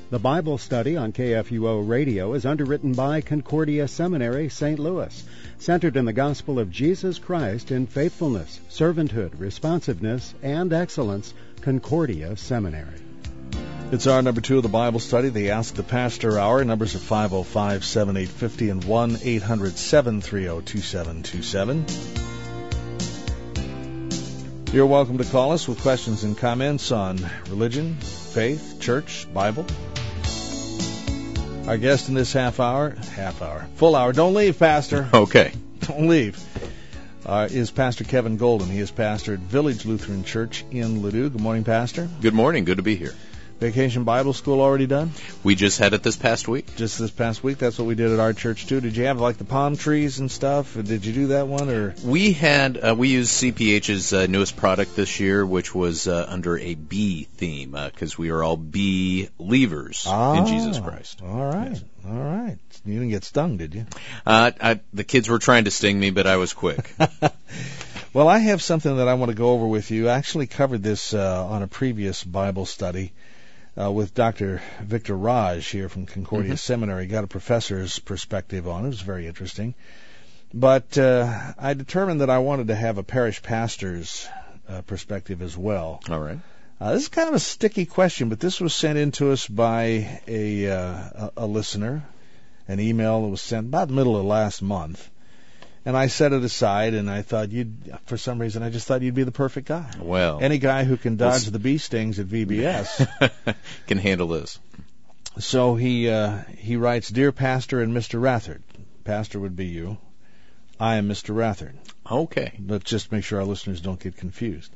The Bible study on KFUO Radio is underwritten by Concordia Seminary, St. Louis, centered in the gospel of Jesus Christ in faithfulness, servanthood, responsiveness, and excellence. Concordia Seminary. It's our number 2 of the Bible study, the Ask the Pastor Hour. Numbers are 505-7850 and 1-800-730-2727. You're welcome to call us with questions and comments on religion, faith, church, Bible. Our guest in this full hour, don't leave, Pastor. Okay. Don't leave, is Pastor Kevin Golden. He is pastor at Village Lutheran Church in Ladue. Good morning, Pastor. Good morning. Good to be here. Vacation Bible School already done? We just had it this past week. Just this past week? That's what we did at our church, too. Did you have, like, the palm trees and stuff? Did you do that one? Or we used CPH's newest product this year, which was under a bee theme, because we are all believers in Jesus Christ. All right. Yes. All right. You didn't get stung, did you? The kids were trying to sting me, but I was quick. Well, I have something that I want to go over with you. I actually covered this on a previous Bible study. With Dr. Victor Raj here from Concordia Seminary. Got a professor's perspective on it. It was very interesting. But I determined that I wanted to have a parish pastor's perspective as well. All right. This is kind of a sticky question, but this was sent in to us by a listener, an email that was sent about the middle of last month. And I set it aside, and I thought for some reason, I just thought you'd be the perfect guy. Well, any guy who can dodge the bee stings at VBS can handle this. So he writes, Dear Pastor and Mr. Rathard. Pastor would be you. I am Mr. Rathard. Okay. Let's just make sure our listeners don't get confused.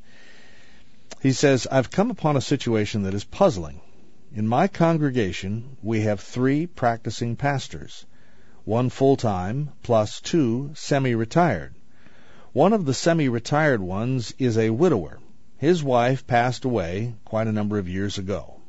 He says, I've come upon a situation that is puzzling. In my congregation, we have 3 practicing pastors. 1 full-time, plus 2 semi-retired. One of the semi-retired ones is a widower. His wife passed away quite a number of years ago.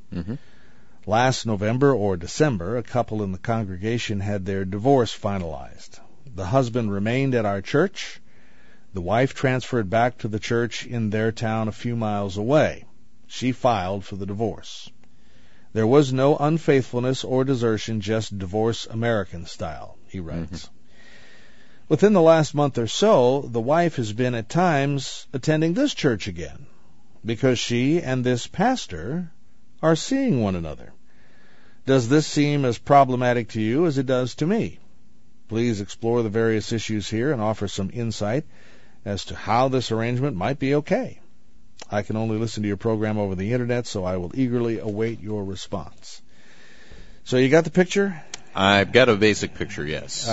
Last November or December, a couple in the congregation had their divorce finalized. The husband remained at our church. The wife transferred back to the church in their town a few miles away. She filed for the divorce. There was no unfaithfulness or desertion, just divorce American style, he writes. Within the last month or so, the wife has been at times attending this church again, because she and this pastor are seeing one another. Does this seem as problematic to you as it does to me? Please explore the various issues here and offer some insight as to how this arrangement might be okay. I can only listen to your program over the Internet, so I will eagerly await your response. So you got the picture? I've got a basic picture, yes.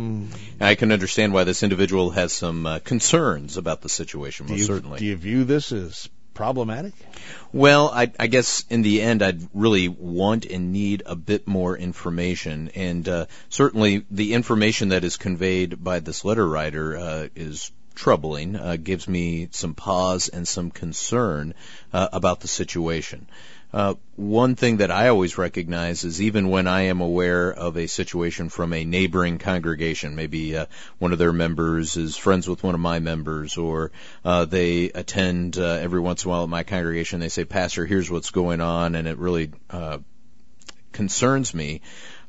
I can understand why this individual has some concerns about the situation, most certainly. Do you view this as problematic? Well, I guess in the end I'd really want and need a bit more information, and certainly the information that is conveyed by this letter writer is troubling, gives me some pause and some concern about the situation. One thing that I always recognize is even when I am aware of a situation from a neighboring congregation, maybe one of their members is friends with one of my members, or they attend every once in a while at my congregation, they say, Pastor, here's what's going on, and it really concerns me.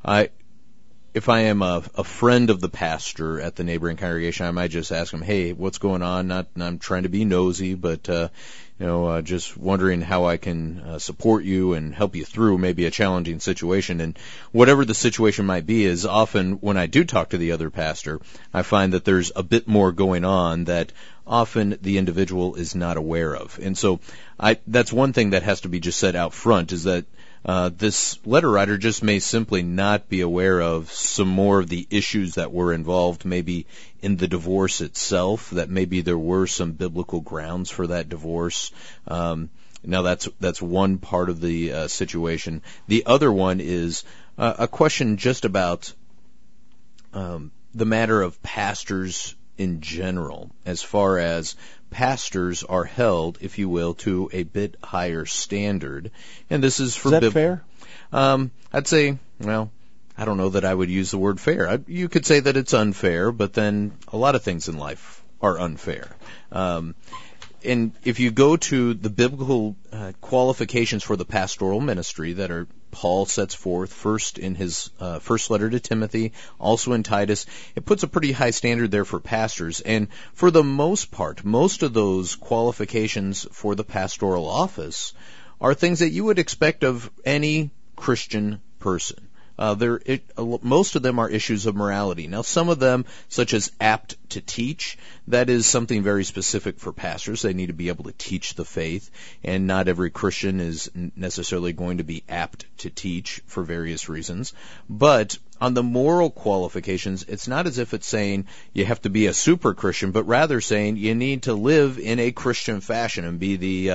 If I am a friend of the pastor at the neighboring congregation, I might just ask him, hey, what's going on? I'm trying to be nosy, but just wondering how I can support you and help you through maybe a challenging situation. And whatever the situation might be is often when I do talk to the other pastor, I find that there's a bit more going on that often the individual is not aware of. And so that's one thing that has to be just said out front, is that this letter writer just may simply not be aware of some more of the issues that were involved, maybe in the divorce itself, that maybe there were some biblical grounds for that divorce. Now that's one part of the situation. The other one is a question just about the matter of pastors in general, as far as pastors are held, if you will, to a bit higher standard. And this is for... Is that fair? I'd say, well, I don't know that I would use the word fair. You could say that it's unfair, but then a lot of things in life are unfair. and if you go to the biblical qualifications for the pastoral ministry that are Paul sets forth first in his first letter to Timothy, also in Titus, it puts a pretty high standard there for pastors. And for the most part, most of those qualifications for the pastoral office are things that you would expect of any Christian person. Most of them are issues of morality. Now, some of them, such as apt to teach, that is something very specific for pastors. They need to be able to teach the faith, and not every Christian is necessarily going to be apt to teach for various reasons. But on the moral qualifications, it's not as if it's saying you have to be a super Christian, but rather saying you need to live in a Christian fashion and be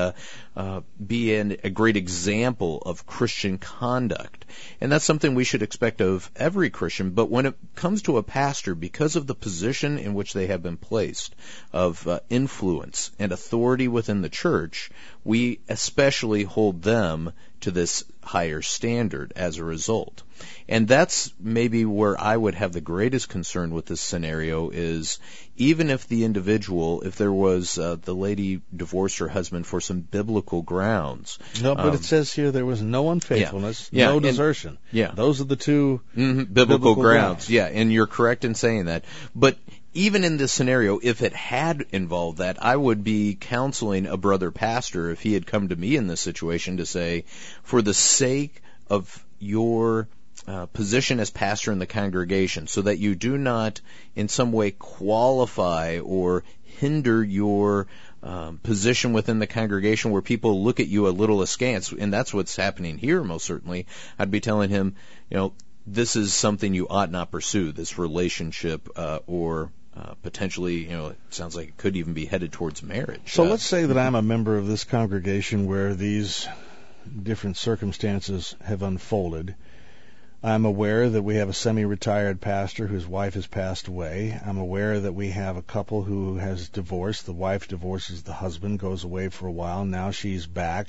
a great example of Christian conduct. And that's something we should expect of every Christian. But when it comes to a pastor, because of the position in which they have been placed of influence and authority within the church, we especially hold them to this higher standard as a result. And that's maybe where I would have the greatest concern with this scenario is even if the individual, if there was the lady divorced her husband for some biblical grounds. No, but it says here there was no unfaithfulness, no desertion. Those are the two biblical grounds. Yeah, and you're correct in saying that. But even in this scenario, if it had involved that, I would be counseling a brother pastor if he had come to me in this situation to say, for the sake of your position as pastor in the congregation, so that you do not in some way qualify or hinder your position within the congregation where people look at you a little askance, and that's what's happening here most certainly, I'd be telling him, this is something you ought not pursue, this relationship or potentially, it sounds like it could even be headed towards marriage. So let's say that I'm a member of this congregation where these different circumstances have unfolded. I'm aware that we have a semi-retired pastor whose wife has passed away. I'm aware that we have a couple who has divorced. The wife divorces the husband, goes away for a while. Now she's back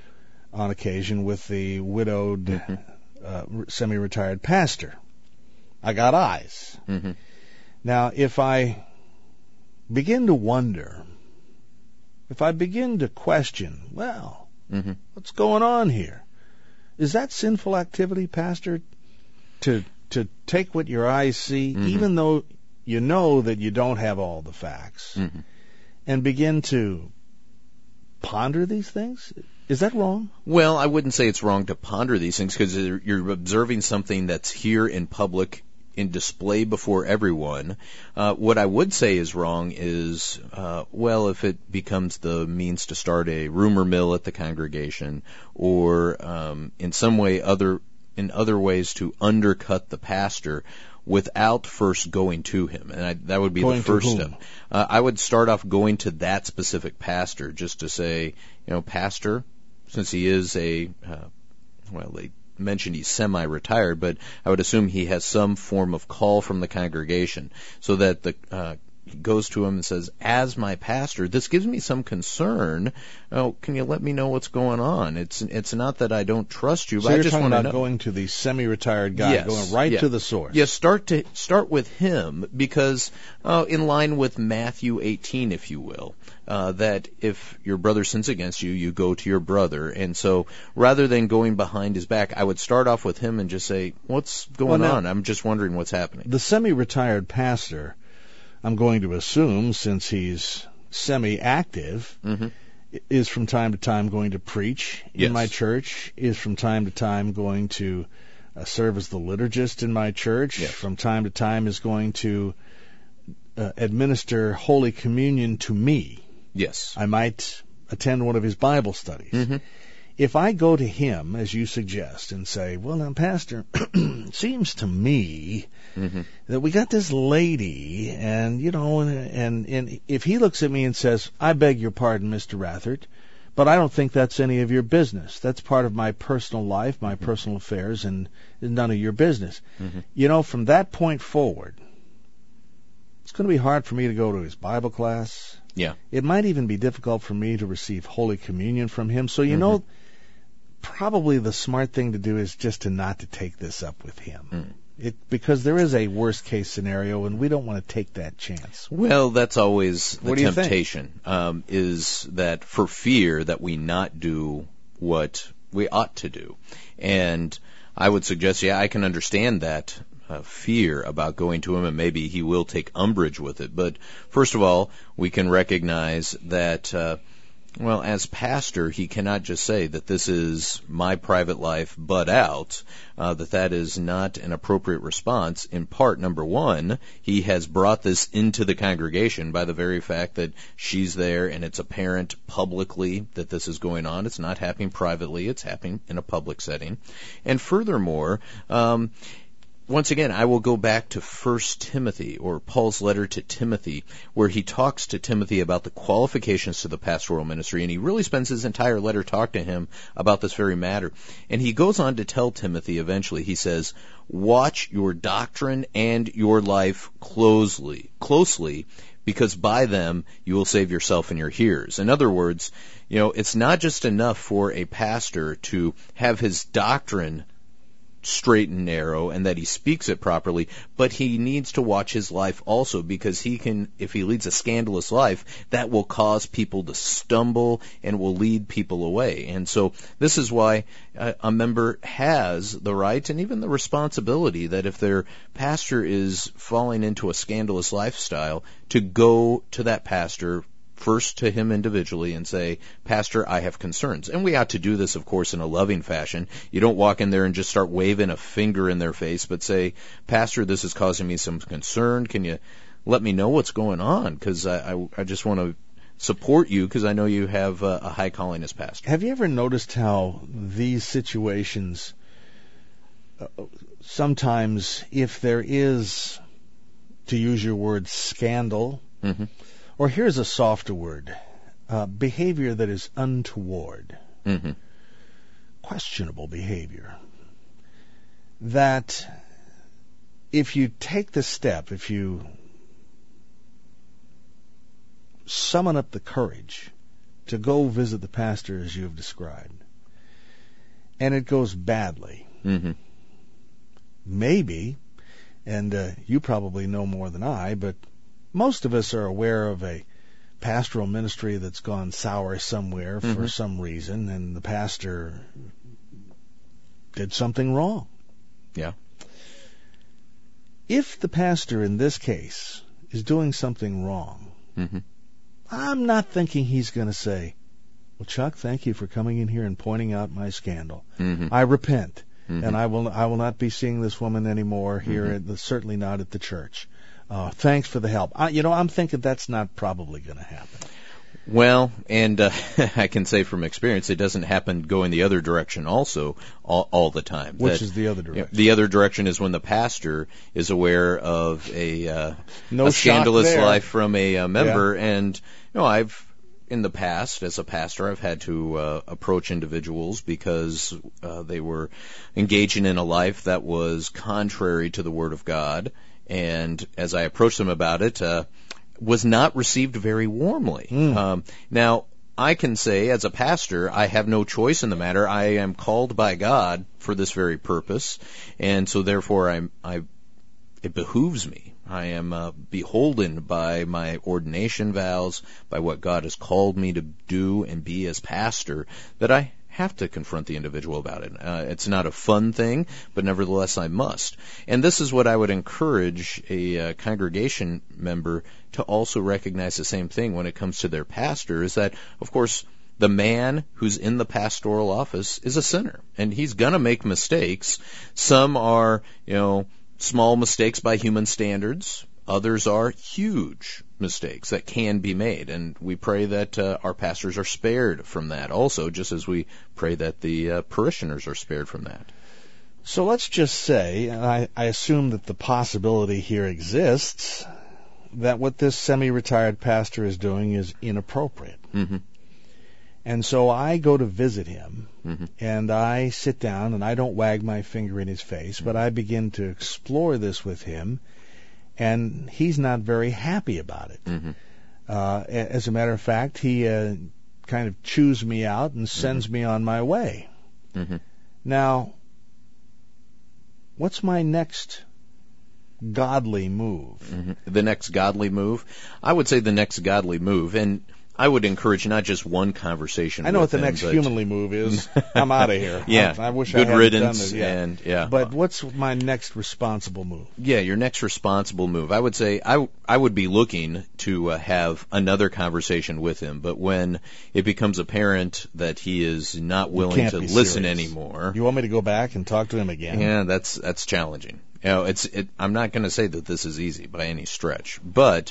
on occasion with the widowed semi-retired pastor. I got eyes. Mm-hmm. Now, if I begin to wonder, if I begin to question, what's going on here? Is that sinful activity, Pastor, to take what your eyes see, even though you know that you don't have all the facts, and begin to ponder these things? Is that wrong? Well, I wouldn't say it's wrong to ponder these things because you're observing something that's here in public, in display before everyone. What I would say is wrong is, if it becomes the means to start a rumor mill at the congregation, or in some way in other ways to undercut the pastor without first going to him. And that would be the first step. I would start off going to that specific pastor just to say, Pastor, since he is they mentioned he's semi-retired, but I would assume he has some form of call from the congregation, so that he goes to him and says, as my pastor, this gives me some concern. Can you let me know what's going on? It's not that I don't trust you, but I just want to know. You're talking about going to the semi-retired guy, going right to the source. Yes, start with him, because in line with Matthew 18, if you will, that if your brother sins against you, you go to your brother. And so rather than going behind his back, I would start off with him and just say, what's going on? I'm just wondering what's happening. The semi-retired pastor, I'm going to assume, since he's semi-active, is from time to time going to preach in my church, is from time to time going to serve as the liturgist in my church, from time to time is going to administer Holy Communion to me. Yes. I might attend one of his Bible studies. If I go to him, as you suggest, and say, well, now, Pastor, it seems to me that we got this lady, and, and if he looks at me and says, I beg your pardon, Mr. Rathert, but I don't think that's any of your business. That's part of my personal life, my personal affairs, and none of your business. From that point forward, it's going to be hard for me to go to his Bible class. Yeah. It might even be difficult for me to receive Holy Communion from him. So, probably the smart thing to do is just to not to take this up with him. Because there is a worst case scenario, and we don't want to take that chance. Well, that's always the What do you temptation, is that for fear that we not do what we ought to do. And I would suggest, I can understand that fear about going to him, and maybe he will take umbrage with it. But first of all, we can recognize that, as pastor, he cannot just say that this is my private life, but out, that is not an appropriate response. In part, number one, he has brought this into the congregation by the very fact that she's there and it's apparent publicly that this is going on. It's not happening privately, it's happening in a public setting. And furthermore, once again, I will go back to 1 Timothy, or Paul's letter to Timothy, where he talks to Timothy about the qualifications to the pastoral ministry, and he really spends his entire letter talking to him about this very matter. And he goes on to tell Timothy eventually, he says, watch your doctrine and your life closely, because by them you will save yourself and your hearers. In other words, it's not just enough for a pastor to have his doctrine straight and narrow and that he speaks it properly, but he needs to watch his life also, because if he leads a scandalous life, that will cause people to stumble and will lead people away. And so this is why a member has the right and even the responsibility that if their pastor is falling into a scandalous lifestyle, to go to that pastor, first to him individually, and say, Pastor, I have concerns. And we ought to do this, of course, in a loving fashion. You don't walk in there and just start waving a finger in their face, but say, Pastor, this is causing me some concern. Can you let me know what's going on? Because I just want to support you, because I know you have a high calling as pastor. Have you ever noticed how these situations, sometimes if there is, to use your word, scandal, mm-hmm. or here's a softer word, behavior that is untoward, mm-hmm. questionable behavior, that if you take the step, if you summon up the courage to go visit the pastor as you have described, and it goes badly, mm-hmm. maybe, and you probably know more than I, but most of us are aware of a pastoral ministry that's gone sour somewhere for mm-hmm. some reason, and the pastor did something wrong. Yeah. If the pastor in this case is doing something wrong, mm-hmm. I'm not thinking he's going to say, well, Chuck, thank you for coming in here and pointing out my scandal. Mm-hmm. I repent, mm-hmm. and I will not be seeing this woman anymore here, mm-hmm. certainly not at the church. Thanks for the help. I'm thinking that's not probably going to happen. Well, and I can say from experience, it doesn't happen going the other direction also all the time. Which is the other direction? The other direction is when the pastor is aware of a no scandalous life from a member. Yeah. And, I've, in the past, as a pastor, I've had to approach individuals because they were engaging in a life that was contrary to the Word of God. And as I approached them about it, was not received very warmly. Now, I can say, as a pastor, I have no choice in the matter. I am called by God for this very purpose, and so therefore it behooves me. I am beholden by my ordination vows, by what God has called me to do and be as pastor, that I have to confront the individual about it. It's not a fun thing, but nevertheless I must. And this is what I would encourage a congregation member to also recognize the same thing when it comes to their pastor, is that, of course, the man who's in the pastoral office is a sinner, and he's going to make mistakes. Some are, small mistakes by human standards. Others are huge mistakes that can be made, and we pray that our pastors are spared from that also, just as we pray that the parishioners are spared from that. So let's just say, and I assume that the possibility here exists, that what this semi-retired pastor is doing is inappropriate. Mm-hmm. And so I go to visit him, mm-hmm. and I sit down, and I don't wag my finger in his face, but I begin to explore this with him, and he's not very happy about it. Mm-hmm. As a matter of fact, he kind of chews me out and sends mm-hmm. me on my way. Mm-hmm. Now, what's my next godly move? Mm-hmm. The next godly move? I would say the next godly move, and I would encourage not just one conversation. I know with what the him, next but humanly move is. I'm out of here. Yeah, I wish good I hadn't riddance. done this. And yeah, But what's my next responsible move? yeah, your next responsible move. I would say I would be looking to have another conversation with him, but when it becomes apparent that he is not willing to listen anymore, you want me to go back and talk to him again? Yeah, that's challenging. You know, I'm not going to say that this is easy by any stretch, but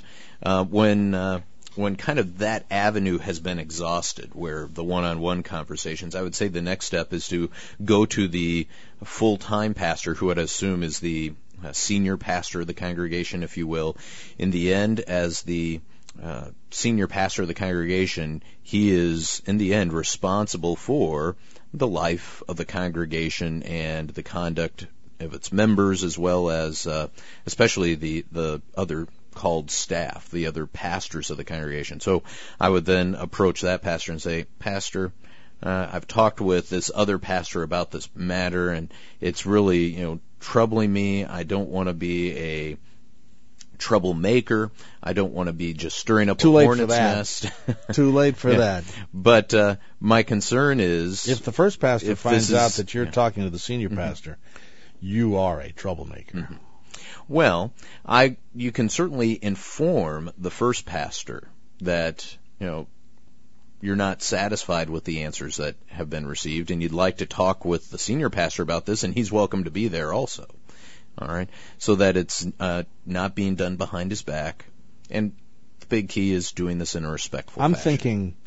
when kind of that avenue has been exhausted, where the one-on-one conversations, I would say the next step is to go to the full-time pastor, who I'd assume is the senior pastor of the congregation, if you will. In the end, as the senior pastor of the congregation, he is, in the end, responsible for the life of the congregation and the conduct of its members, as well as especially the other called staff, the other pastors of the congregation. So I would then approach that pastor and say, Pastor, I've talked with this other pastor about this matter, and it's really, troubling me. I don't want to be a troublemaker. I don't want to be just stirring up a hornet's nest. Too late for that. But my concern is, if the first pastor finds out that you're talking to the senior pastor, you are a troublemaker. Mm-hmm. Well, you can certainly inform the first pastor that, you're not satisfied with the answers that have been received, and you'd like to talk with the senior pastor about this, and he's welcome to be there also. All right? So that it's not being done behind his back. And the big key is doing this in a respectful fashion.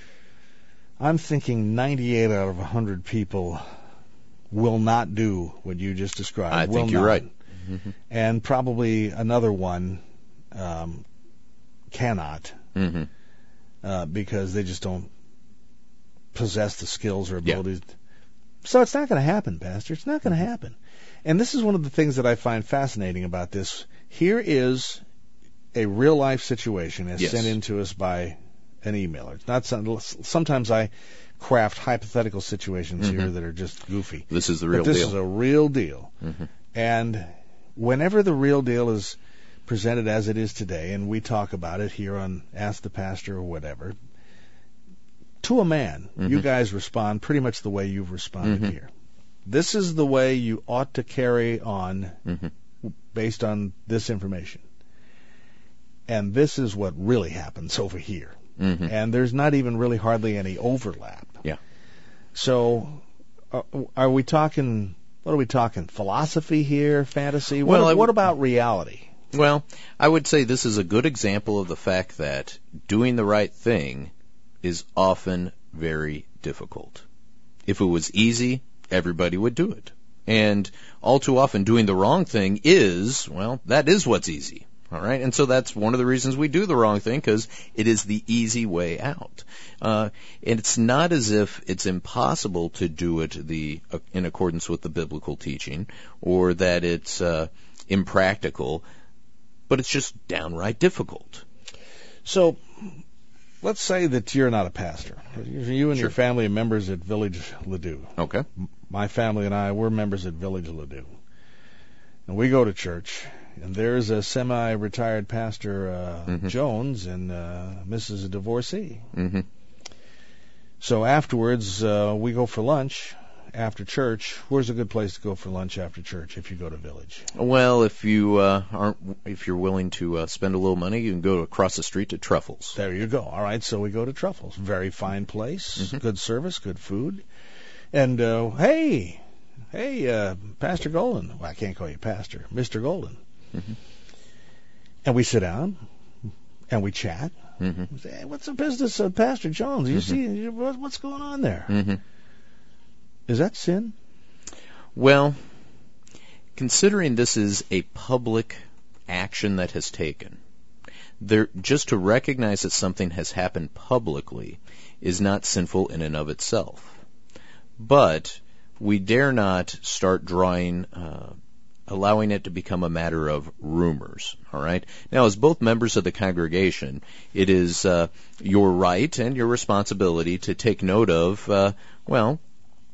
I'm thinking 98 out of 100 people will not do what you just described. I think you're right. Mm-hmm. And probably another one cannot, because they just don't possess the skills or abilities. Yeah. So it's not going to happen, Pastor. It's not going to happen. And this is one of the things that I find fascinating about this. Here is a real-life situation as sent in to us by an emailer. It's not sometimes I craft hypothetical situations here that are just goofy. This is the real deal. This is a real deal. Mm-hmm. And whenever the real deal is presented as it is today, and we talk about it here on Ask the Pastor or whatever, to a man, you guys respond pretty much the way you've responded here. This is the way you ought to carry on based on this information. And this is what really happens over here. And there's not even really hardly any overlap. Yeah. So are we talking... What are we talking? Philosophy here? Fantasy? Well, what about reality? Well, I would say this is a good example of the fact that doing the right thing is often very difficult. If it was easy, everybody would do it. And all too often doing the wrong thing that is what's easy. All right, and so that's one of the reasons we do the wrong thing, because it is the easy way out. And it's not as if it's impossible to do it in accordance with the biblical teaching, or that it's impractical, but it's just downright difficult. So let's say that you're not a pastor. You and your family are members at Village Ladue. Okay. My family and I, we're members at Village Ladue. And we go to church. And there's a semi-retired pastor, Jones, and Mrs. a divorcee. So afterwards, we go for lunch after church. Where's a good place to go for lunch after church if you go to Village? Well, if you're willing to spend a little money, you can go across the street to Truffles. There you go. All right, so we go to Truffles. Very fine place, good service, good food. And hey, Pastor Golden. Well, I can't call you Pastor, Mr. Golden. And we sit down and we chat. We say, hey, what's the business of Pastor Jones? You see, what's going on there? Is that sin? Well, considering this is a public action that has taken, just to recognize that something has happened publicly is not sinful in and of itself. But we dare not start allowing it to become a matter of rumors, all right? Now, as both members of the congregation, it is your right and your responsibility to take note of,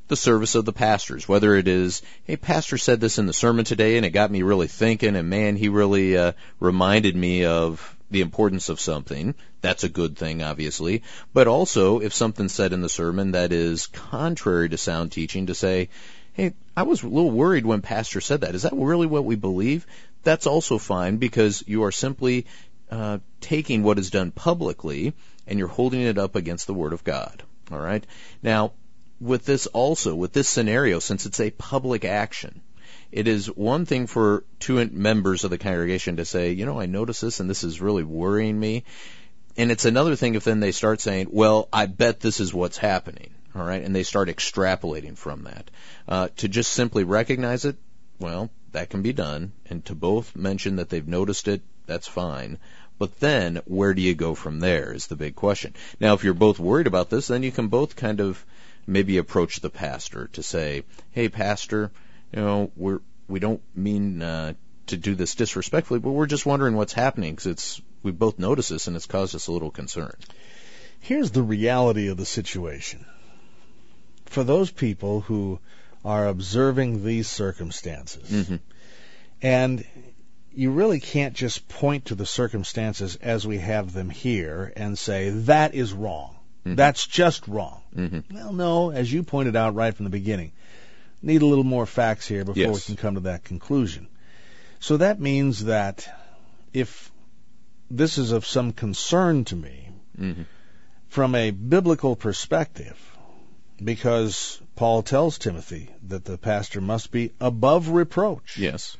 the service of the pastors, whether it is, hey, pastor said this in the sermon today and it got me really thinking, and man, he really reminded me of the importance of something. That's a good thing, obviously. But also, if something's said in the sermon that is contrary to sound teaching, to say, hey, I was a little worried when pastor said that. Is that really what we believe? That's also fine, because you are simply taking what is done publicly and you're holding it up against the Word of God. All right? Now, with this scenario, since it's a public action, it is one thing for two members of the congregation to say, I notice this and this is really worrying me. And it's another thing if then they start saying, well, I bet this is what's happening. All right? And they start extrapolating from that. To just simply recognize it, well, that can be done. And to both mention that they've noticed it, that's fine. But then, where do you go from there is the big question. Now, if you're both worried about this, then you can both kind of maybe approach the pastor to say, hey, pastor, we don't mean to do this disrespectfully, but we're just wondering what's happening, because we both noticed this and it's caused us a little concern. Here's the reality of the situation. For those people who are observing these circumstances, and you really can't just point to the circumstances as we have them here and say, that is wrong. That's just wrong. Well, no, as you pointed out right from the beginning, need a little more facts here before we can come to that conclusion. So that means that if this is of some concern to me, from a biblical perspective, because Paul tells Timothy that the pastor must be above reproach. Yes.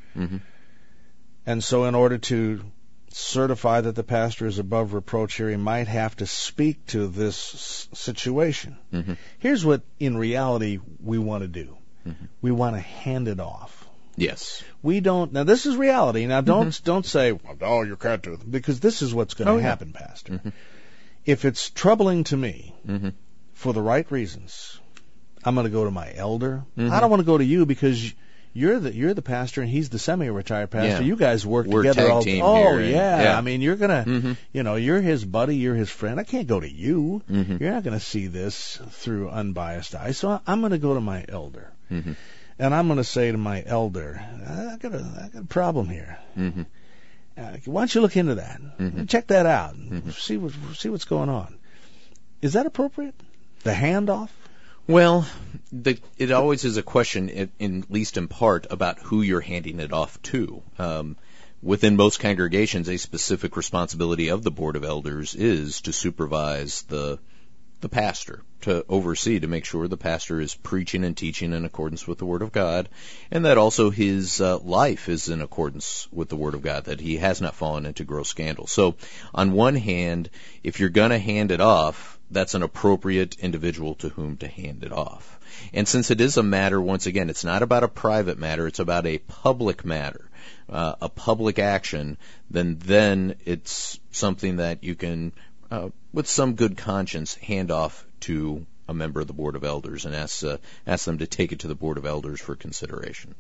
And so in order to certify that the pastor is above reproach here, he might have to speak to this situation. Here's what, in reality, we want to do. We want to hand it off. Yes. We don't. Now, this is reality. Now, don't say, well, no, you can't do it, because this is what's going to happen, Pastor. If it's troubling to me, for the right reasons, I'm going to go to my elder. I don't want to go to you because you're the pastor and he's the semi-retired pastor. You guys work together all the time. Oh, yeah. I mean, you're going to, you're his buddy, you're his friend. I can't go to you. You're not going to see this through unbiased eyes. So I'm going to go to my elder. And I'm going to say to my elder, I got a problem here. Why don't you look into that? Check that out. See what's going on. Is that appropriate? The handoff? Well, it always is a question, at least in part, about who you're handing it off to. Within most congregations, a specific responsibility of the Board of Elders is to supervise the pastor, to oversee, to make sure the pastor is preaching and teaching in accordance with the Word of God, and that also his life is in accordance with the Word of God, that he has not fallen into gross scandal. So, on one hand, if you're going to hand it off, that's an appropriate individual to whom to hand it off. And since it is a matter, once again, it's not about a private matter, it's about a public matter, a public action, then it's something that you can, with some good conscience, hand off to a member of the Board of Elders and ask them to take it to the Board of Elders for consideration.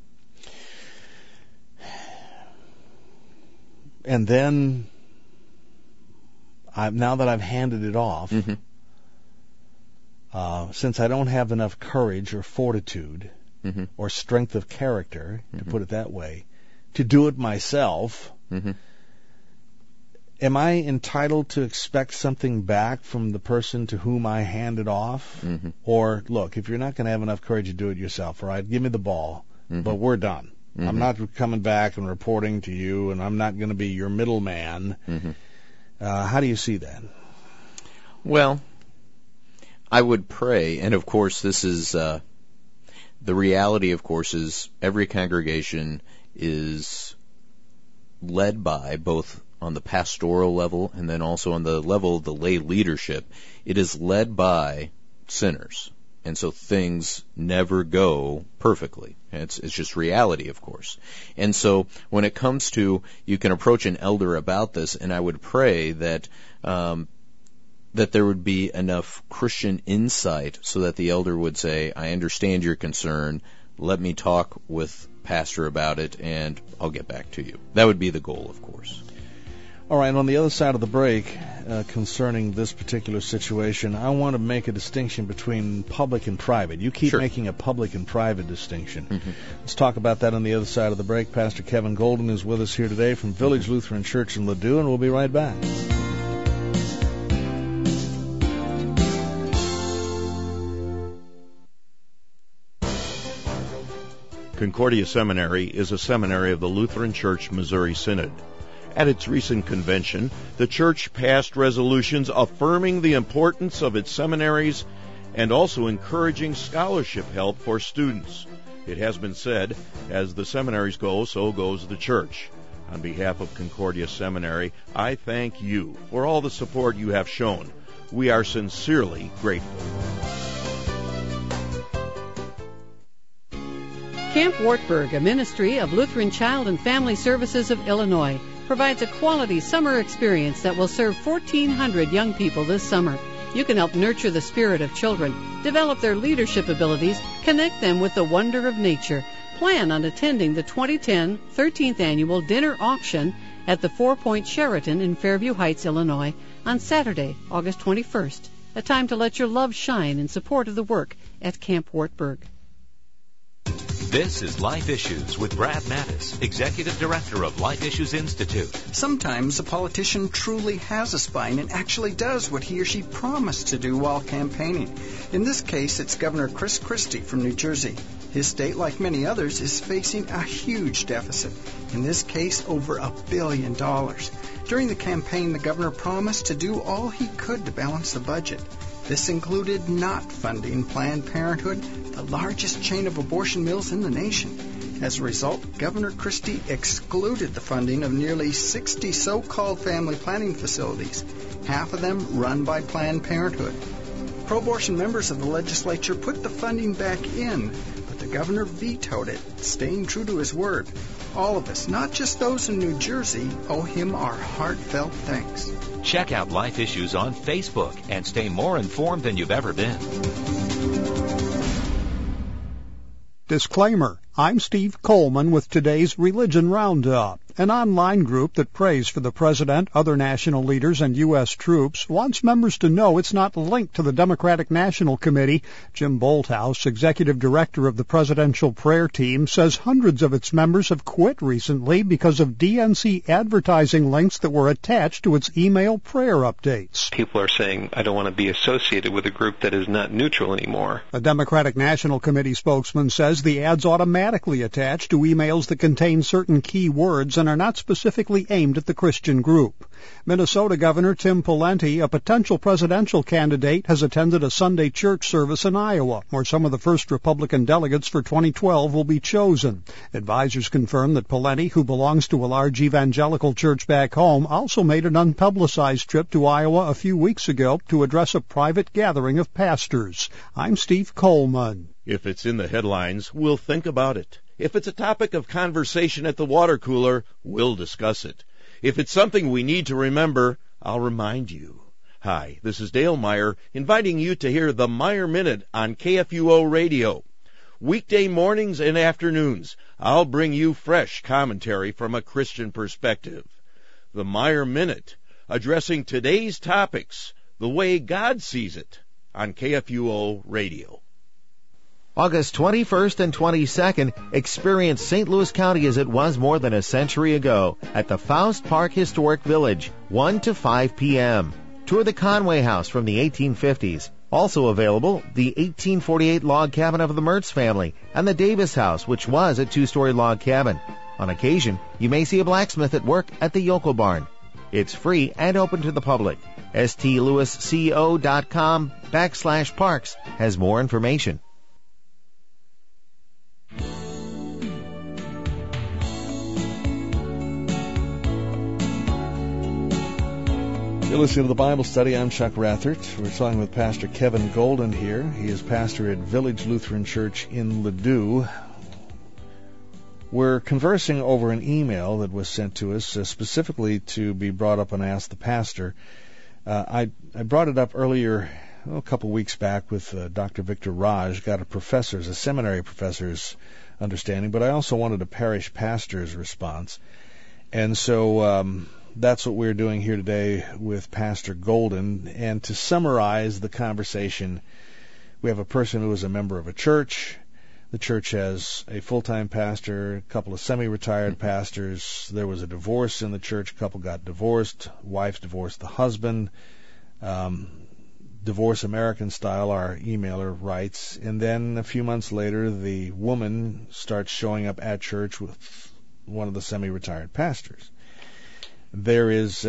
And then, now that I've handed it off, since I don't have enough courage or fortitude or strength of character, to put it that way, to do it myself, am I entitled to expect something back from the person to whom I hand it off? Or, look, if you're not going to have enough courage to do it yourself, all right, give me the ball, but we're done. I'm not coming back and reporting to you, and I'm not going to be your middleman. How do you see that? Well, I would pray, and of course this is, the reality, of course, is every congregation is led by, both on the pastoral level and then also on the level of the lay leadership, it is led by sinners. And so things never go perfectly. It's just reality, of course. And so when it comes to, you can approach an elder about this, and I would pray that that there would be enough Christian insight so that the elder would say, I understand your concern, let me talk with pastor about it, and I'll get back to you. That would be the goal, of course. All right, on the other side of the break, concerning this particular situation, I want to make a distinction between public and private. You keep making a public and private distinction. Mm-hmm. Let's talk about that on the other side of the break. Pastor Kevin Golden is with us here today from Village Lutheran Church in Ladue, and we'll be right back. Concordia Seminary is a seminary of the Lutheran Church Missouri Synod. At its recent convention, the church passed resolutions affirming the importance of its seminaries and also encouraging scholarship help for students. It has been said, as the seminaries go, so goes the church. On behalf of Concordia Seminary, I thank you for all the support you have shown. We are sincerely grateful. Camp Wartburg, a ministry of Lutheran Child and Family Services of Illinois, provides a quality summer experience that will serve 1,400 young people this summer. You can help nurture the spirit of children, develop their leadership abilities, connect them with the wonder of nature. Plan on attending the 2010 13th Annual Dinner Auction at the 4 Point Sheraton in Fairview Heights, Illinois, on Saturday, August 21st. A time to let your love shine in support of the work at Camp Wartburg. This is Life Issues with Brad Mattis, Executive Director of Life Issues Institute. Sometimes a politician truly has a spine and actually does what he or she promised to do while campaigning. In this case, it's Governor Chris Christie from New Jersey. His state, like many others, is facing a huge deficit. In this case, over $1 billion. During the campaign, the governor promised to do all he could to balance the budget. This included not funding Planned Parenthood, the largest chain of abortion mills in the nation. As a result, Governor Christie excluded the funding of nearly 60 so-called family planning facilities, half of them run by Planned Parenthood. Pro-abortion members of the legislature put the funding back in, but the governor vetoed it, staying true to his word. All of us, not just those in New Jersey, owe him our heartfelt thanks. Check out Life Issues on Facebook and stay more informed than you've ever been. Disclaimer. I'm Steve Coleman with today's Religion Roundup. An online group that prays for the President, other national leaders, and U.S. troops wants members to know it's not linked to the Democratic National Committee. Jim Bolthouse, Executive Director of the Presidential Prayer Team, says hundreds of its members have quit recently because of DNC advertising links that were attached to its email prayer updates. People are saying, I don't want to be associated with a group that is not neutral anymore. A Democratic National Committee spokesman says the ads automatically attach to emails that contain certain key words and are not specifically aimed at the Christian group. Minnesota Governor Tim Pawlenty, a potential presidential candidate, has attended a Sunday church service in Iowa, where some of the first Republican delegates for 2012 will be chosen. Advisors confirm that Pawlenty, who belongs to a large evangelical church back home, also made an unpublicized trip to Iowa a few weeks ago to address a private gathering of pastors. I'm Steve Coleman. If it's in the headlines, we'll think about it. If it's a topic of conversation at the water cooler, we'll discuss it. If it's something we need to remember, I'll remind you. Hi, this is Dale Meyer, inviting you to hear the Meyer Minute on KFUO Radio. Weekday mornings and afternoons, I'll bring you fresh commentary from a Christian perspective. The Meyer Minute, addressing today's topics the way God sees it on KFUO Radio. August 21st and 22nd, experience St. Louis County as it was more than a century ago at the Faust Park Historic Village, 1 to 5 p.m. Tour the Conway House from the 1850s. Also available, the 1848 log cabin of the Mertz family and the Davis House, which was a two-story log cabin. On occasion, you may see a blacksmith at work at the Yokel Barn. It's free and open to the public. stlouisco.com/parks has more information. You're listening to the Bible Study. I'm Chuck Rathert. We're talking with Pastor Kevin Golden here. He is pastor at Village Lutheran Church in Ladue. We're conversing over an email that was sent to us specifically to be brought up and Ask the Pastor. I brought it up earlier, a couple weeks back, with Dr. Victor Raj. Got a seminary professor's understanding, but I also wanted a parish pastor's response. And so that's what we're doing here today with Pastor Golden. And to summarize the conversation, we have a person who is a member of a church. The church has a full-time pastor, a couple of semi-retired pastors. There was a divorce in the church. A couple got divorced. Wife divorced the husband. Divorce American style, our emailer writes. And then a few months later, the woman starts showing up at church with one of the semi-retired pastors. There is,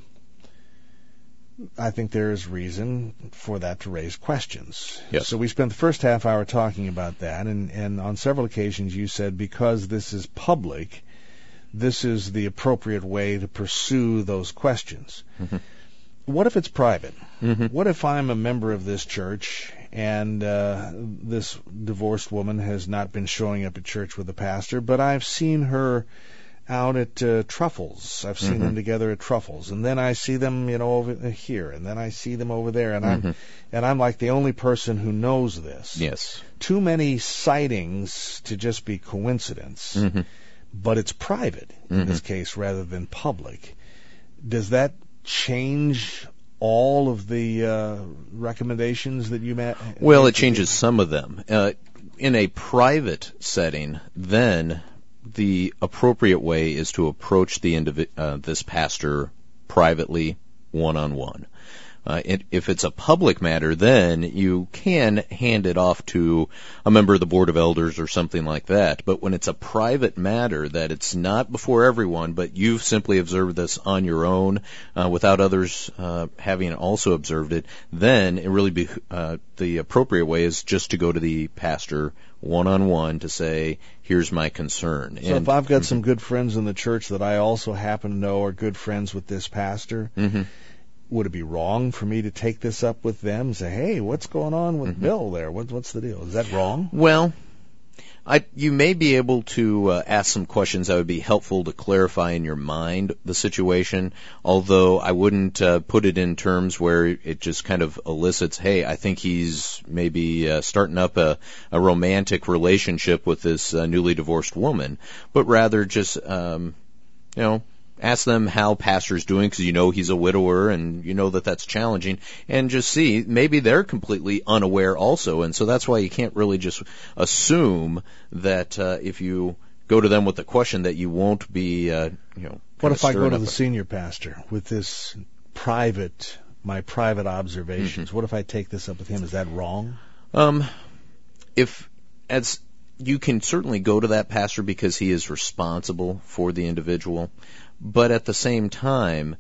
I think there is reason for that to raise questions. Yes. So we spent the first half hour talking about that, and on several occasions you said because this is public, this is the appropriate way to pursue those questions. Mm-hmm. What if it's private? Mm-hmm. What if I'm a member of this church and this divorced woman has not been showing up at church with the pastor, but I've seen her out at Truffles. I've seen them together at Truffles, and then I see them, over here, and then I see them over there, and I'm like the only person who knows this. Yes. Too many sightings to just be coincidence, but it's private in this case rather than public. Does that change all of the recommendations that you made? Well, it changes some of them. In a private setting, then the appropriate way is to approach this pastor privately, one-on-one. If it's a public matter, then you can hand it off to a member of the Board of Elders or something like that. But when it's a private matter, that it's not before everyone, but you've simply observed this on your own without others having also observed it, then it really the appropriate way is just to go to the pastor one-on-one to say, here's my concern. So if I've got some good friends in the church that I also happen to know are good friends with this pastor, would it be wrong for me to take this up with them and say, hey, what's going on with Bill there? What's the deal? Is that wrong? Well, you may be able to ask some questions that would be helpful to clarify in your mind the situation, although I wouldn't put it in terms where it just kind of elicits, hey, I think he's maybe starting up a romantic relationship with this newly divorced woman, but rather just, ask them how pastor's doing, because he's a widower and that's challenging, and just see, maybe they're completely unaware also, and so that's why you can't really just assume that if you go to them with a question that you won't be, What if I go to the senior pastor with this my private observations? What if I take this up with him? Is that wrong? You can certainly go to that pastor because he is responsible for the individual. But at the same time,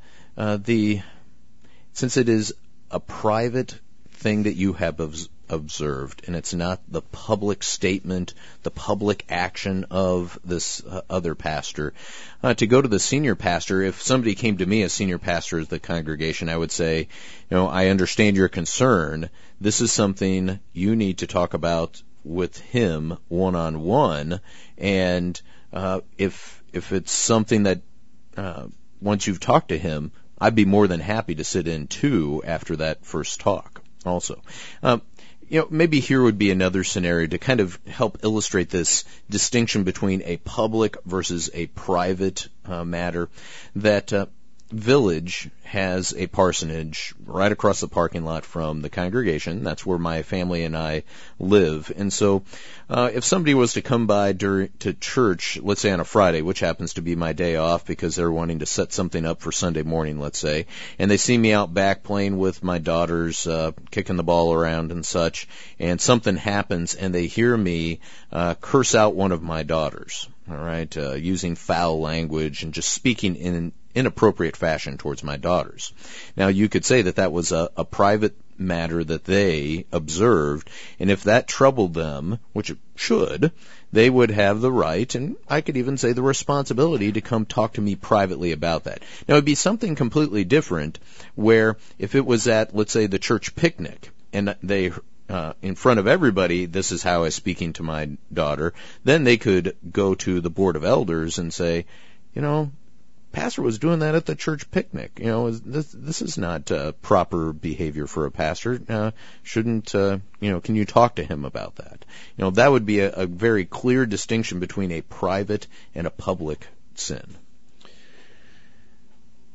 since it is a private thing that you have observed, and it's not the public statement, the public action of this other pastor, to go to the senior pastor, if somebody came to me as senior pastor of the congregation, I would say, I understand your concern. This is something you need to talk about with him one-on-one, and if it's something that once you've talked to him, I'd be more than happy to sit in too after that first talk also. Maybe here would be another scenario to kind of help illustrate this distinction between a public versus a private matter, that Village has a parsonage right across the parking lot from the congregation. That's where my family and I live. And so if somebody was to come by to church, let's say on a Friday, which happens to be my day off because they're wanting to set something up for Sunday morning, let's say, and they see me out back playing with my daughters, kicking the ball around and such, and something happens and they hear me curse out one of my daughters, all right, using foul language and just speaking in an inappropriate fashion towards my daughters. Now, you could say that was a private matter that they observed, and if that troubled them, which it should, they would have the right, and I could even say the responsibility, to come talk to me privately about that. Now, it would be something completely different where if it was at, let's say, the church picnic, and they in front of everybody, this is how I'm speaking to my daughter, then they could go to the Board of Elders and say, pastor was doing that at the church picnic. This is not proper behavior for a pastor. Shouldn't, can you talk to him about that? That would be a very clear distinction between a private and a public sin.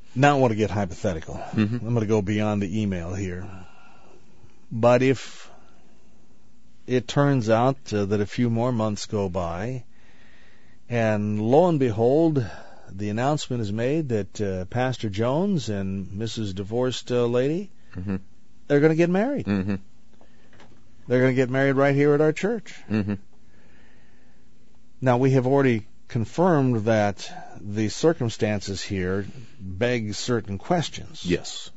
Now I want to get hypothetical. Mm-hmm. I'm going to go beyond the email here. But if it turns out that a few more months go by, and lo and behold, the announcement is made that Pastor Jones and Mrs. Divorced Lady, mm-hmm. they're going to get married. Mm-hmm. They're going to get married right here at our church. Mm-hmm. Now, we have already confirmed that the circumstances here beg certain questions. Yes.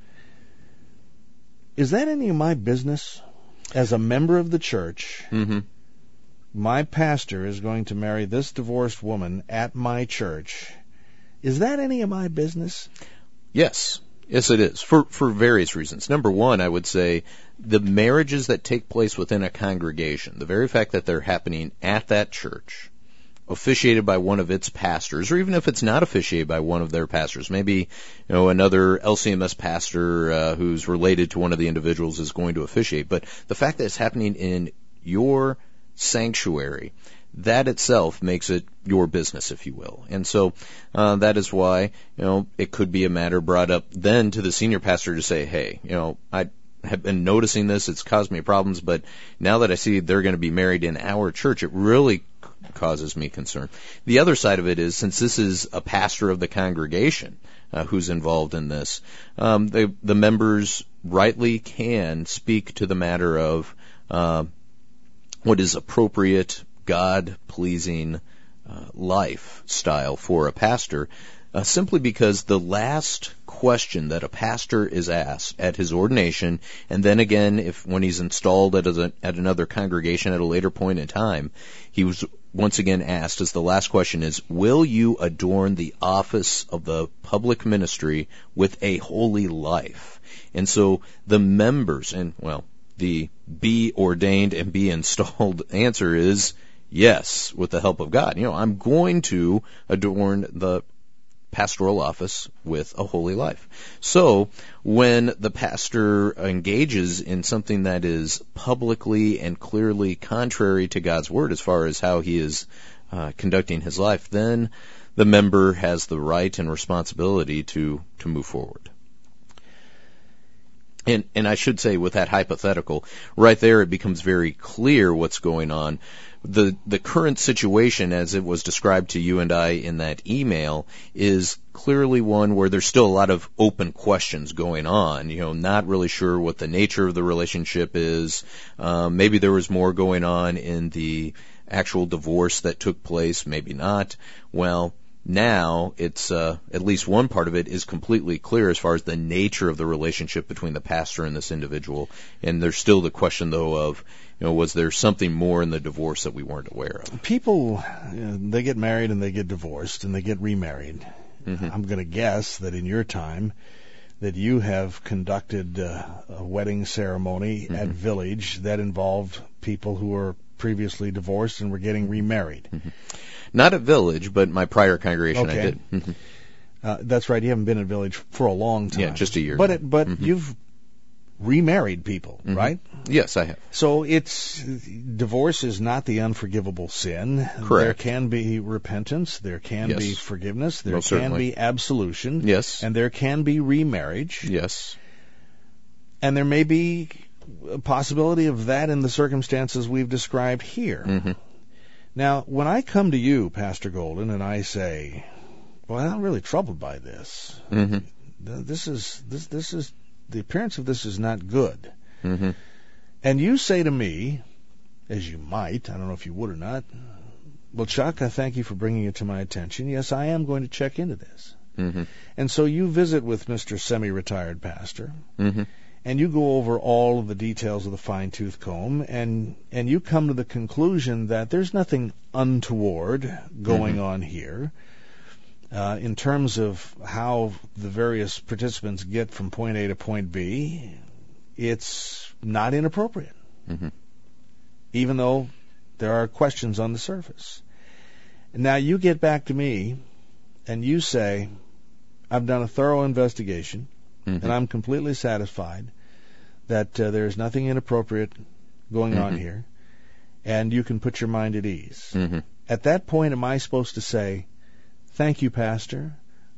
Is that any of my business? As a member of the church, mm-hmm. my pastor is going to marry this divorced woman at my church. Is that any of my business? Yes. Yes, it is, for various reasons. Number one, I would say the marriages that take place within a congregation, the very fact that they're happening at that church, officiated by one of its pastors, or even if it's not officiated by one of their pastors, maybe another LCMS pastor who's related to one of the individuals is going to officiate. But the fact that it's happening in your sanctuary, that itself makes it your business, if you will. And so that is why it could be a matter brought up then to the senior pastor to say, hey, I have been noticing this, it's caused me problems, but now that I see they're going to be married in our church, it really causes me concern. The other side of it is, since this is a pastor of the congregation who's involved in this, the members rightly can speak to the matter of what is appropriate, God-pleasing lifestyle for a pastor, simply because the last question that a pastor is asked at his ordination, and then again when he's installed at another congregation at a later point in time, he was once again asked as the last question is, will you adorn the office of the public ministry with a holy life? And so the members, and the be ordained and be installed answer is yes, with the help of God. I'm going to adorn the pastoral office with a holy life. So when the pastor engages in something that is publicly and clearly contrary to God's word as far as how he is conducting his life, then the member has the right and responsibility to move forward. And I should say, with that hypothetical, right there it becomes very clear what's going on. The current situation, as it was described to you and I in that email, is clearly one where there's still a lot of open questions going on. Not really sure what the nature of the relationship is. Maybe there was more going on in the actual divorce that took place, maybe not. Well, now it's at least one part of it is completely clear as far as the nature of the relationship between the pastor and this individual. And there's still the question, though, of was there something more in the divorce that we weren't aware of? People, they get married and they get divorced and they get remarried. Mm-hmm. I'm going to guess that in your time that you have conducted a wedding ceremony mm-hmm. at Village that involved people who were previously divorced and were getting remarried. Mm-hmm. Not at Village, but my prior congregation okay. I did. Mm-hmm. That's right. You haven't been at Village for a long time. Yeah, just a year. But mm-hmm. you've remarried people, mm-hmm. right? Yes, I have. So divorce is not the unforgivable sin. Correct. There can be repentance. There can yes. be forgiveness. There Most can certainly. be absolution. Yes. And there can be remarriage. Yes. And there may be a possibility of that in the circumstances we've described here. Mm-hmm. Now, when I come to you, Pastor Golden, and I say, well, I'm really troubled by this. Mm-hmm. This is the appearance of this is not good. Mm-hmm. And you say to me, as you might, I don't know if you would or not, well, Chuck, I thank you for bringing it to my attention. Yes, I am going to check into this. Mm-hmm. And so you visit with Mr. Semi-Retired Pastor, mm-hmm. and you go over all of the details of the fine-tooth comb, and you come to the conclusion that there's nothing untoward going mm-hmm. on here. In terms of how the various participants get from point A to point B, it's not inappropriate, mm-hmm. even though there are questions on the surface. Now you get back to me, and you say, I've done a thorough investigation, mm-hmm. and I'm completely satisfied that there's nothing inappropriate going mm-hmm. on here, and you can put your mind at ease. Mm-hmm. At that point, am I supposed to say, thank you, Pastor,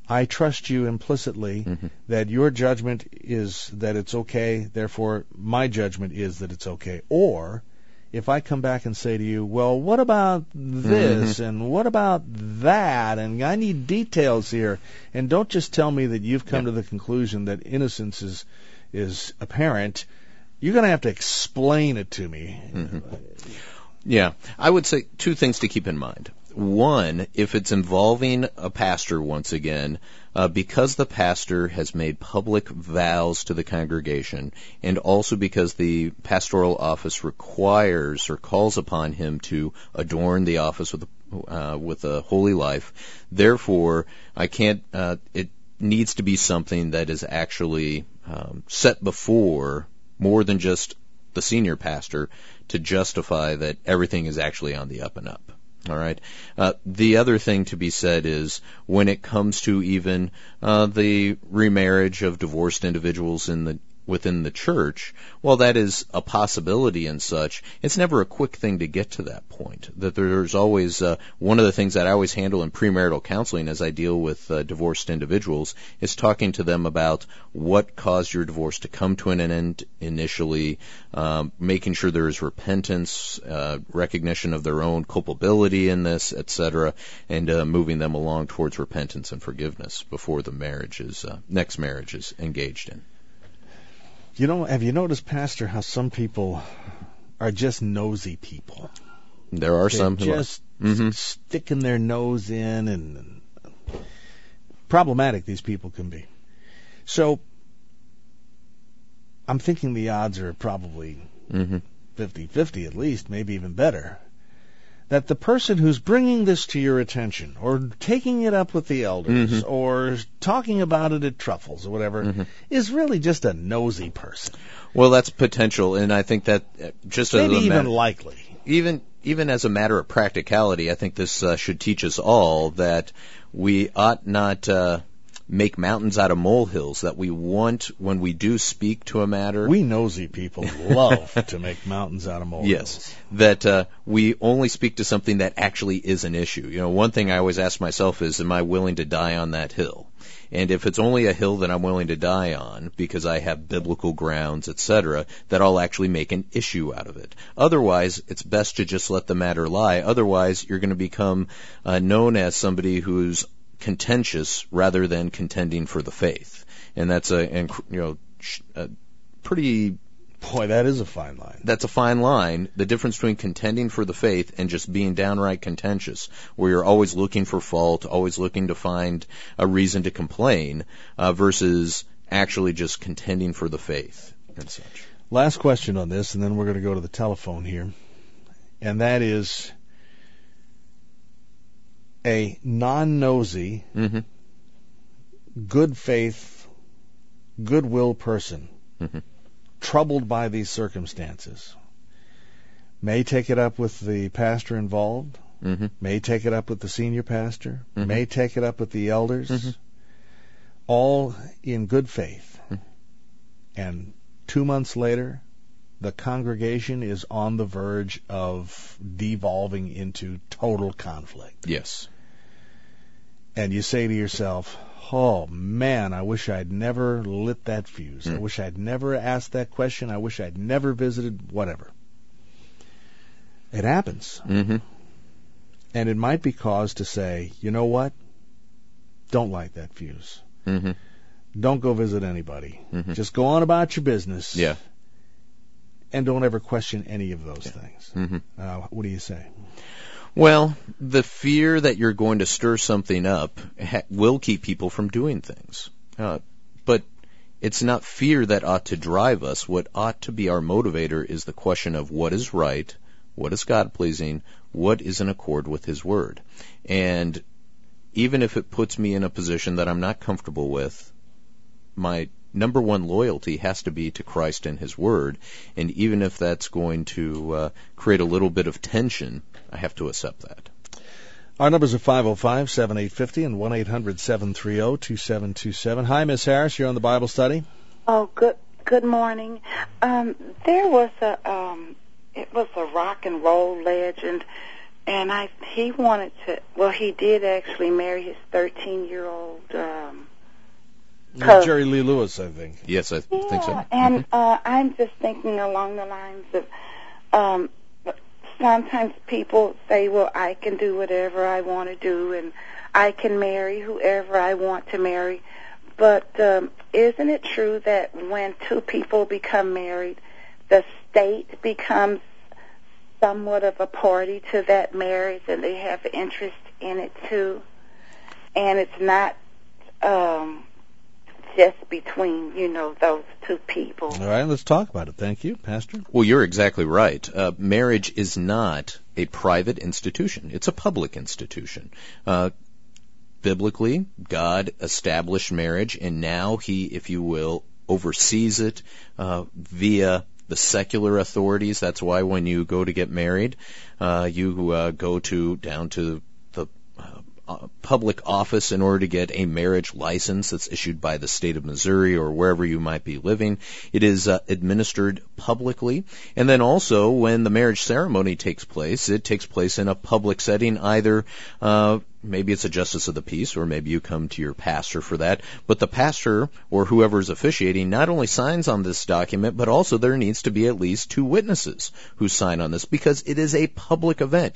I trust you implicitly that your judgment is that it's okay, therefore my judgment is that it's okay. Or if I come back and say to you, well, what about this and what about that, and I need details here, and don't just tell me that you've come to the conclusion that innocence is apparent, you're going to have to explain it to me. Yeah, I would say two things to keep in mind. One, if it's involving a pastor once again, because the pastor has made public vows to the congregation, and also because the pastoral office requires or calls upon him to adorn the office with a holy life, therefore, I can't. It needs to be something that is actually set before more than just the senior pastor to justify that everything is actually on the up and up. All right. The other thing to be said is when it comes to even the remarriage of divorced individuals within the church, while that is a possibility and such, it's never a quick thing to get to that point. That there's always one of the things that I always handle in premarital counseling as I deal with divorced individuals is talking to them about what caused your divorce to come to an end initially, making sure there is repentance, recognition of their own culpability in this, etc., and moving them along towards repentance and forgiveness before the next marriage is engaged in. You know, have you noticed, Pastor, how some people are just nosy people? There are some who just sticking their nose in, and problematic these people can be. So I'm thinking the odds are probably 50-50 at least, maybe even better, that the person who's bringing this to your attention or taking it up with the elders or talking about it at Truffles or whatever is really just a nosy person. Well, that's potential, and I think that just maybe as even likely. Even as a matter of practicality, I think this should teach us all that we ought not make mountains out of molehills, that we want, when we do speak to a matter... We nosy people love to make mountains out of molehills. Yes, that we only speak to something that actually is an issue. You know, one thing I always ask myself is, am I willing to die on that hill? And if it's only a hill that I'm willing to die on because I have biblical grounds, etc., that I'll actually make an issue out of it. Otherwise, it's best to just let the matter lie. Otherwise, you're going to become known as somebody who's contentious rather than contending for the faith. And that's a pretty... Boy, that is a fine line. That's a fine line. The difference between contending for the faith and just being downright contentious, where you're always looking for fault, always looking to find a reason to complain, versus actually just contending for the faith and such. Last question on this, and then we're going to go to the telephone here. And that is a non-nosy, good faith, goodwill person troubled by these circumstances may take it up with the pastor involved, may take it up with the senior pastor, may take it up with the elders, all in good faith. And 2 months later, the congregation is on the verge of devolving into total conflict. Yes. And you say to yourself, oh, man, I wish I'd never lit that fuse. I wish I'd never asked that question. I wish I'd never visited, whatever. It happens. And it might be cause to say, you know what? Don't light that fuse. Don't go visit anybody. Just go on about your business. Yeah. And don't ever question any of those things. What do you say? Well, the fear that you're going to stir something up will keep people from doing things. But it's not fear that ought to drive us. What ought to be our motivator is the question of what is right, what is God-pleasing, what is in accord with His Word. And even if it puts me in a position that I'm not comfortable with, my number one loyalty has to be to Christ and His Word, and even if that's going to create a little bit of tension, I have to accept that. Our numbers are 505-7850 and 1-800-730-2727. Hi, Miss Harris. You're on the Bible study. Oh, good morning. There was it was a rock and roll legend And he wanted to, well, he did actually marry his 13-year-old cousin. Jerry Lee Lewis, I think. Yes, I think so. And I'm just thinking along the lines of sometimes people say, well, I can do whatever I want to do, and I can marry whoever I want to marry. But isn't it true that when two people become married, the state becomes somewhat of a party to that marriage, and they have interest in it too? And it's not just between, those two people. All right, let's talk about it. Thank you, Pastor. Well, you're exactly right. Marriage is not a private institution. It's a public institution. Biblically, God established marriage, and now He, if you will, oversees it via the secular authorities. That's why when you go to get married, you go down to the public office in order to get a marriage license that's issued by the state of Missouri or wherever you might be living. It is administered publicly. And then also when the marriage ceremony takes place, it takes place in a public setting, either maybe it's a justice of the peace, or maybe you come to your pastor for that. But the pastor or whoever is officiating not only signs on this document, but also there needs to be at least two witnesses who sign on this, because it is a public event.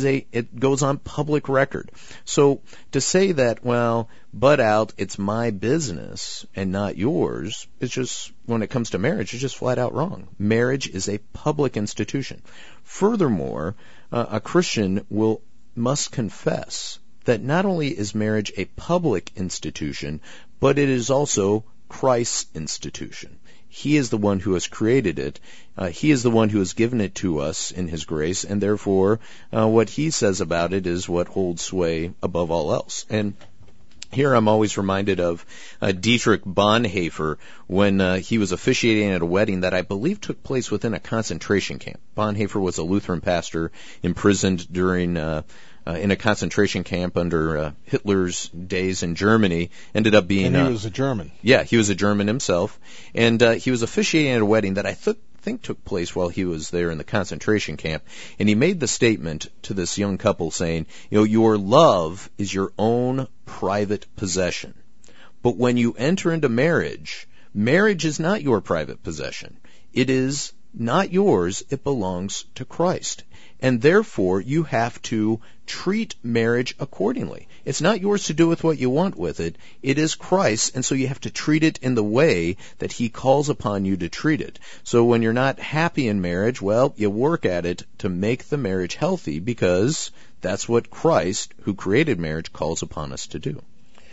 It goes on public record. So to say that, well, butt out, it's my business and not yours, it's just, when it comes to marriage, it's just flat out wrong. Marriage is a public institution. Furthermore, a Christian must confess that not only is marriage a public institution, but it is also Christ's institution. He is the one who has created it. He is the one who has given it to us in His grace, and therefore what He says about it is what holds sway above all else. And here I'm always reminded of Dietrich Bonhoeffer when he was officiating at a wedding that I believe took place within a concentration camp. Bonhoeffer was a Lutheran pastor imprisoned during in a concentration camp under Hitler's days in Germany. Ended up being... And he was a German. Yeah, he was a German himself. And he was officiating at a wedding that I think took place while he was there in the concentration camp. And he made the statement to this young couple saying, your love is your own private possession. But when you enter into marriage, marriage is not your private possession. It is not yours. It belongs to Christ. And therefore, you have to treat marriage accordingly. It's not yours to do with what you want with it. It is Christ's, and so you have to treat it in the way that He calls upon you to treat it. So when you're not happy in marriage, well, you work at it to make the marriage healthy, because that's what Christ, who created marriage, calls upon us to do.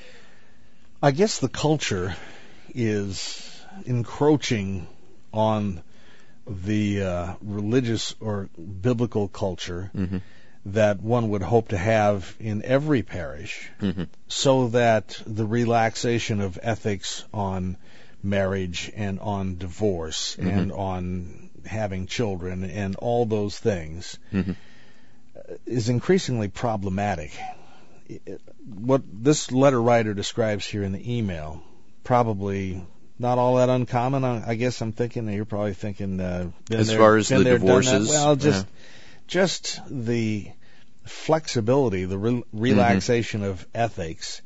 I guess the culture is encroaching on the religious or biblical culture that one would hope to have in every parish, so that the relaxation of ethics on marriage and on divorce and on having children and all those things is increasingly problematic. What this letter writer describes here in the email, probably not all that uncommon. I guess I'm thinking, you're probably thinking, as far as the divorces, well, just the flexibility, the relaxation of ethics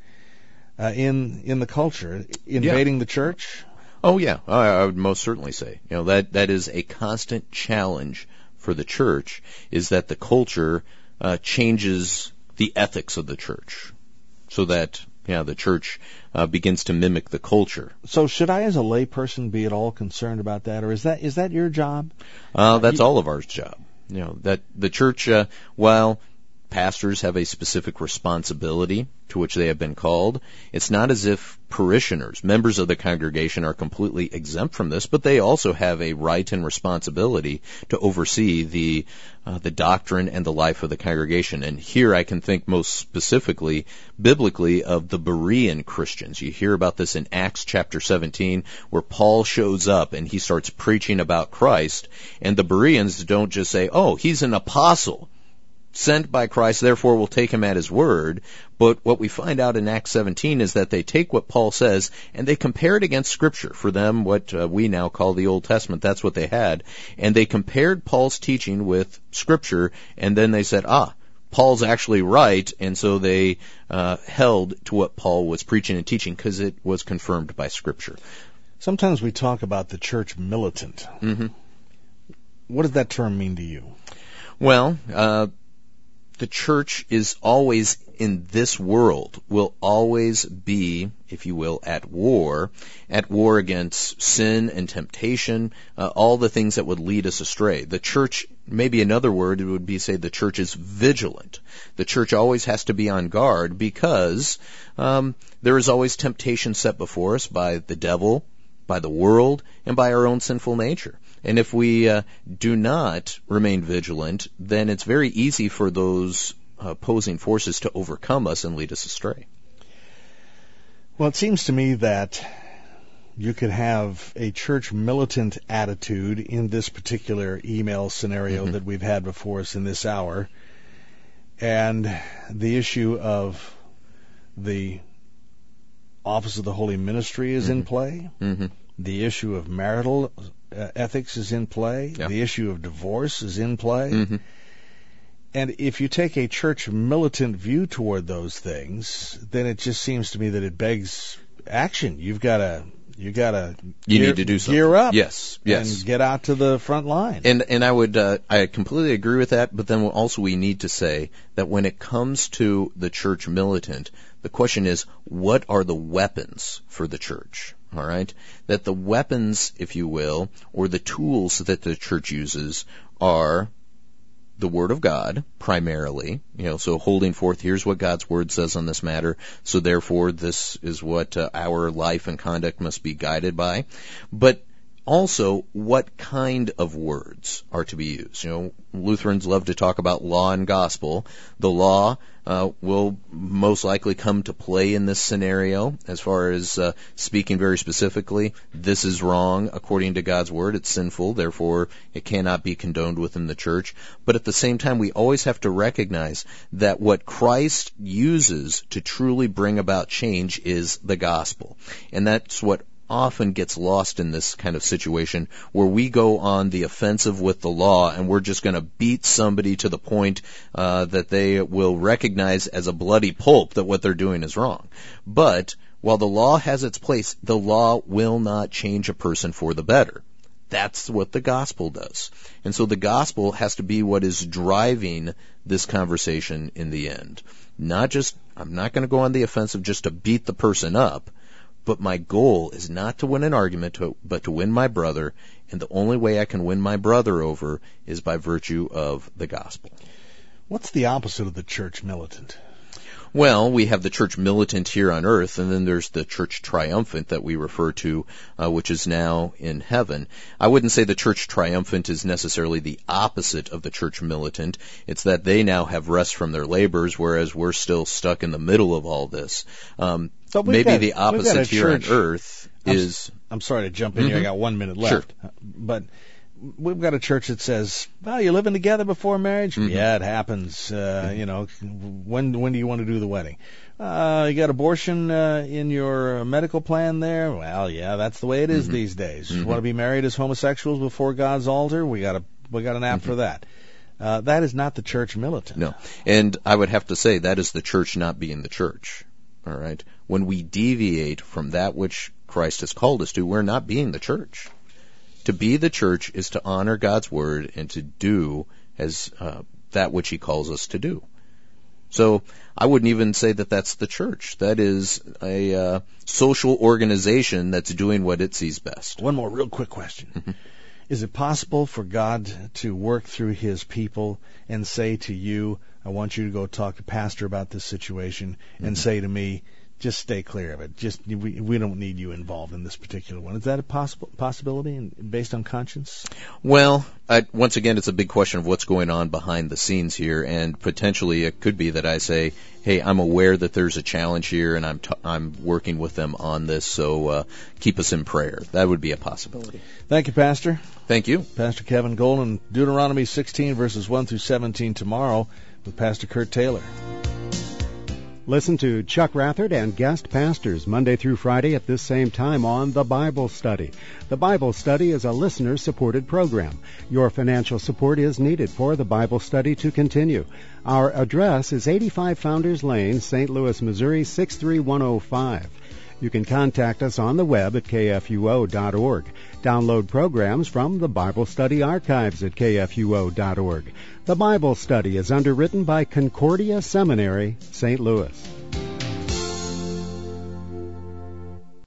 in the culture, invading the church. Oh yeah, I would most certainly say, that is a constant challenge for the church, is that the culture changes the ethics of the church, so that the church begins to mimic the culture. So should I, as a layperson, be at all concerned about that, or is that your job? That's all of our job. That the church, while pastors have a specific responsibility to which they have been called, it's not as if parishioners, members of the congregation, are completely exempt from this, but they also have a right and responsibility to oversee the doctrine and the life of the congregation. And here I can think most specifically, biblically, of the Berean Christians. You hear about this in Acts chapter 17, where Paul shows up and he starts preaching about Christ, and the Bereans don't just say, oh, he's an apostle sent by Christ, therefore we'll take him at his word. But what we find out in Acts 17 is that they take what Paul says and they compare it against Scripture. For them, what we now call the Old Testament, that's what they had. And they compared Paul's teaching with Scripture, and then they said, Paul's actually right, and so they held to what Paul was preaching and teaching because it was confirmed by Scripture. Sometimes we talk about the church militant. Mm-hmm. What does that term mean to you? Well, the church is always, in this world, will always be, if you will, at war against sin and temptation, all the things that would lead us astray. The church, maybe another word, it would be say the church is vigilant. The church always has to be on guard because there is always temptation set before us by the devil, by the world, and by our own sinful nature. And if we do not remain vigilant, then it's very easy for those opposing forces to overcome us and lead us astray. Well, it seems to me that you could have a church militant attitude in this particular email scenario that we've had before us in this hour, and the issue of the office of the holy ministry is in play. The issue of marital ethics is in play. The issue of divorce is in play. And if you take a church militant view toward those things, then it just seems to me that it begs action. You need to do something. Gear up. Yes. And get out to the front line. And I completely agree with that, but then also we need to say that when it comes to the church militant, the question is, what are the weapons for the church? All right? That the weapons, if you will, or the tools that the church uses are the Word of God, primarily, so holding forth, here's what God's Word says on this matter, so therefore this is what our life and conduct must be guided by. But also, what kind of words are to be used? Lutherans love to talk about law and gospel. The law will most likely come to play in this scenario as far as speaking very specifically. This is wrong according to God's Word. It's sinful. Therefore, it cannot be condoned within the church. But at the same time, we always have to recognize that what Christ uses to truly bring about change is the gospel. And that's what often gets lost in this kind of situation where we go on the offensive with the law and we're just going to beat somebody to the point that they will recognize as a bloody pulp that what they're doing is wrong. But while the law has its place, the law will not change a person for the better. That's what the gospel does. And so the gospel has to be what is driving this conversation in the end. I'm not going to go on the offensive just to beat the person up. But my goal is not to win an argument, but to win my brother, and the only way I can win my brother over is by virtue of the gospel. What's the opposite of the church militant? Well, we have the church militant here on earth, and then there's the church triumphant that we refer to, which is now in heaven. I wouldn't say the church triumphant is necessarily the opposite of the church militant. It's that they now have rest from their labors, whereas we're still stuck in the middle of all this. Maybe the opposite here on earth is... I'm sorry to jump in here. I got 1 minute left. Sure. But we've got a church that says, well, you're living together before marriage? Yeah, it happens. When do you want to do the wedding? You got abortion in your medical plan there? Well, yeah, that's the way it is these days. You want to be married as homosexuals before God's altar? We got an app for that. That is not the church militant. No. And I would have to say that is the church not being the church. All right? When we deviate from that which Christ has called us to, we're not being the church. To be the church is to honor God's Word and to do as that which He calls us to do. So I wouldn't even say that that's the church. That is a social organization that's doing what it sees best. One more real quick question. Is it possible for God to work through His people and say to you, I want you to go talk to Pastor about this situation, and say to me, just stay clear of it. We don't need you involved in this particular one. Is that a possibility based on conscience? Well, once again, it's a big question of what's going on behind the scenes here, and potentially it could be that I say, hey, I'm aware that there's a challenge here, and I'm working with them on this, so keep us in prayer. That would be a possibility. Thank you, Pastor. Thank you. Pastor Kevin Golden, Deuteronomy 16, verses 1 through 17 tomorrow with Pastor Kurt Taylor. Listen to Chuck Rathert and guest pastors Monday through Friday at this same time on The Bible Study. The Bible Study is a listener-supported program. Your financial support is needed for The Bible Study to continue. Our address is 85 Founders Lane, St. Louis, Missouri 63105. You can contact us on the web at kfuo.org. Download programs from the Bible Study archives at kfuo.org. The Bible Study is underwritten by Concordia Seminary, St. Louis.